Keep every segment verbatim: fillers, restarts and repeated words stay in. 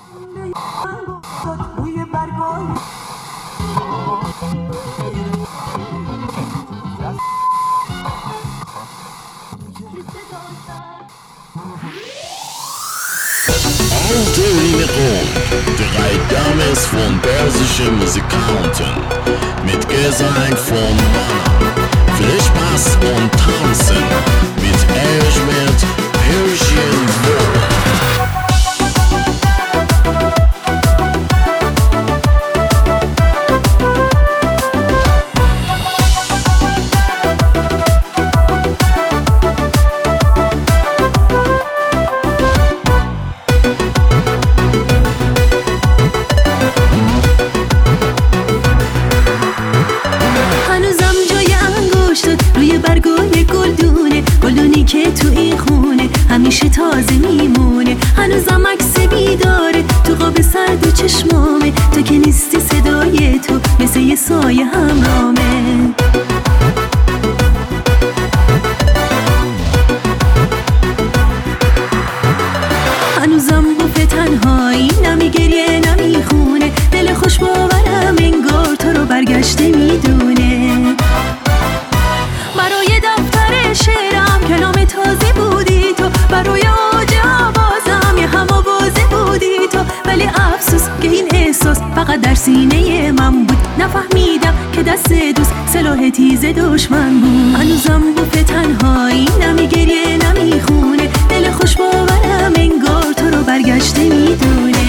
Alte Rinnerung, drei Dames von persischen Musikanten, mit Gesang von Manna, viel Spaß und Tanzen, mit Arrangement Persian World. که تو این خونه همیشه تازه میمونه، هنوزم عکس بیداره تو قاب سرد چشمامه، تو که نیستی صدای تو مثل یه سایه همرامه. هنوزم بوف تنهایی، نمی گریه نمی خونه، دل خوش باورم انگار تو رو برگشته میدونه. برای دفتر شعرم کلام تازه بودی تو، برای اوج آوازم یه هم آوازه بودی تو، ولی افسوس که این احساس فقط در سینه من بود، نفهمیدم که دست دوست سلاح تیز دشمن بود. هنوزم بوف تنهایی، نمی گریه نمی خونه، دل خوش باورم انگار تو رو برگشته میدونه.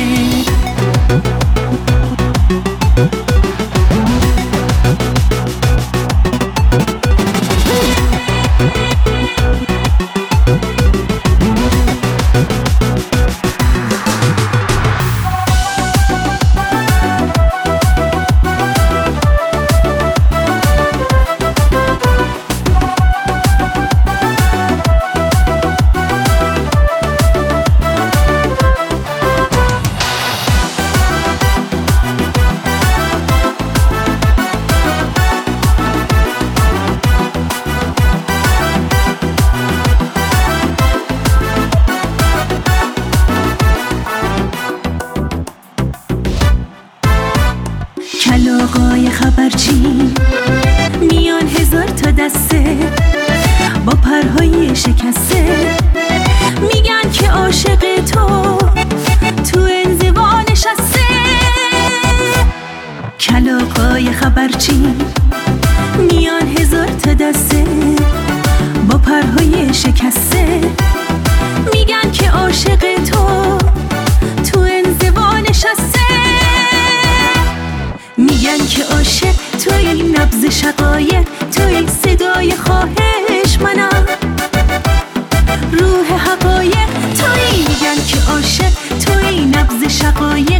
کلاغای خبرچی میان هزار تا دسته با پرهای شکسته، میگن که عاشق تو تو انزوا نشسته. کلاغای خبرچی میان هزار تا دسته با پرهای شکسته، میگن که عاشق تو تو انزوا نشسته. میگن که عاشق توی نبض شقایق، توی صدای خواهش منم روح حقایق توی. میگن که عاشق توی نبض شقایق،